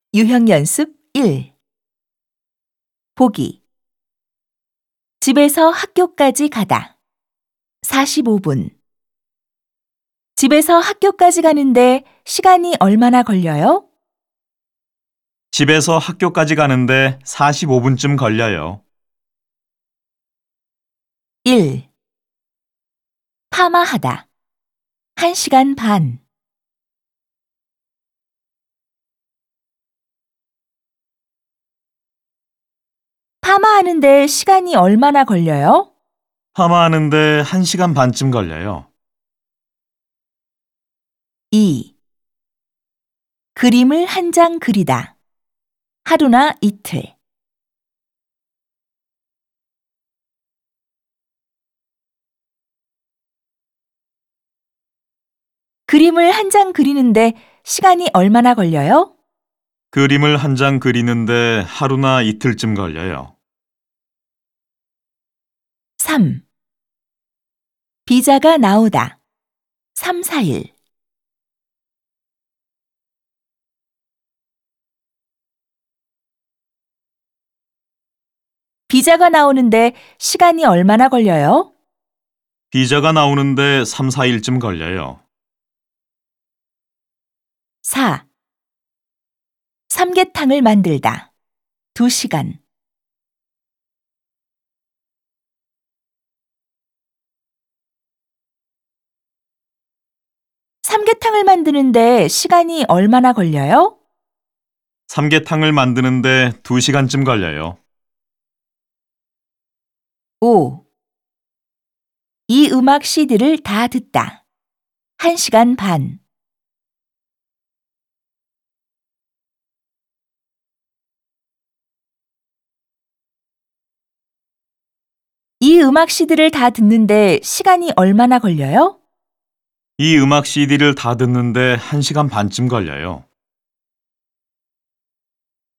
유형 연습 1. 보기. 집에서 학교까지 가다. 45분. 집에서 학교까지 가는데 시간이 얼마나 걸려요? 집에서 학교까지 가는데 45분쯤 걸려요. 1. 파마하다. 1시간 반. 파마하는데 시간이 얼마나 걸려요? 파마하는데 1시간 반쯤 걸려요. 2. 그림을 한 장 그리다. 하루나 이틀. 그림을 한 장 그리는데 시간이 얼마나 걸려요? 그림을 한 장 그리는데 하루나 이틀쯤 걸려요. 3. 비자가 나오다. 3, 4일. 비자가 나오는데 시간이 얼마나 걸려요? 비자가 나오는데 3, 4일쯤 걸려요. 4. 삼계탕을 만들다. 2시간. 삼계탕을 만드는데 시간이 얼마나 걸려요? 삼계탕을 만드는데 2시간쯤 걸려요. 5. 이 음악 CD를 다 듣다. 1시간 반. 이 음악 CD를 다 듣는데 시간이 얼마나 걸려요? 이 음악 CD를 다 듣는데 1시간 반쯤 걸려요.